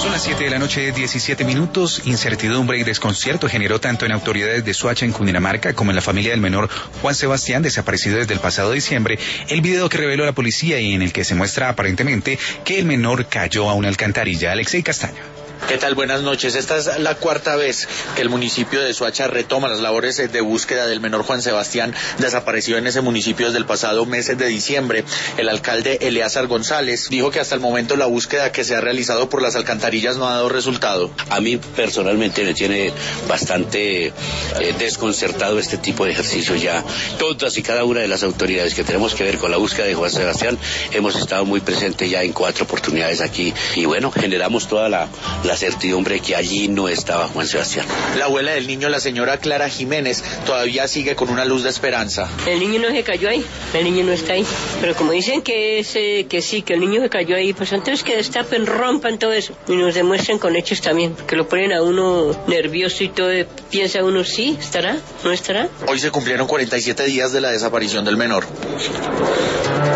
Son las 7 de la noche, 17 minutos. Incertidumbre y desconcierto generó tanto en autoridades de Soacha, en Cundinamarca, como en la familia del menor Juan Sebastián, desaparecido desde el pasado diciembre, el video que reveló la policía y en el que se muestra aparentemente que el menor cayó a una alcantarilla. Alexei Castaño. ¿Qué tal? Buenas noches. Esta es la cuarta vez que el municipio de Soacha retoma las labores de búsqueda del menor Juan Sebastián, desaparecido en ese municipio desde el pasado mes de diciembre. El alcalde Eleazar González dijo que hasta el momento la búsqueda que se ha realizado por las alcantarillas no ha dado resultado. A mí personalmente me tiene bastante desconcertado este tipo de ejercicio ya. Todas y cada una de las autoridades que tenemos que ver con la búsqueda de Juan Sebastián hemos estado muy presentes ya en 4 oportunidades aquí y bueno, generamos toda la certidumbre que allí no estaba Juan Sebastián. La abuela del niño, la señora Clara Jiménez, todavía sigue con una luz de esperanza. El niño no se cayó ahí, el niño no está ahí. Pero como dicen que sí, que el niño se cayó ahí, pues entonces que destapen, rompan todo eso y nos demuestren con hechos también, que lo ponen a uno nervioso y todo, piensa uno, sí, ¿estará? ¿No estará? Hoy se cumplieron 47 días de la desaparición del menor.